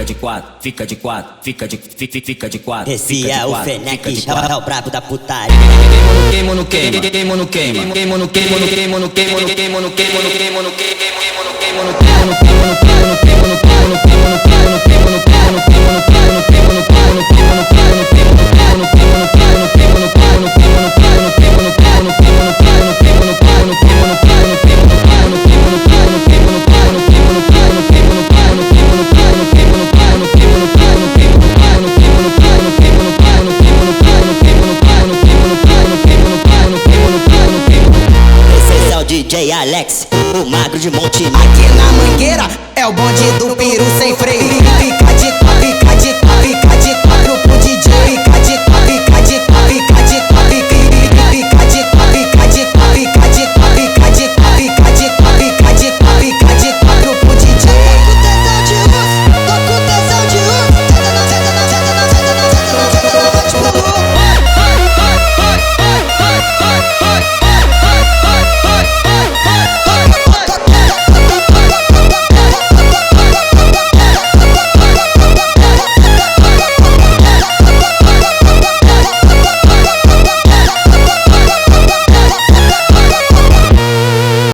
de quatro, fica de quatro, fica de quatro. Esse é o Fenec, é o brabo da putaria. Queimo no queima, queimo no queima, queimo no queimo no queimo no queimo no queimo no queimo no queimo no queimo no queimo no queimo no queimo no queimo no queimo no queimo no queimo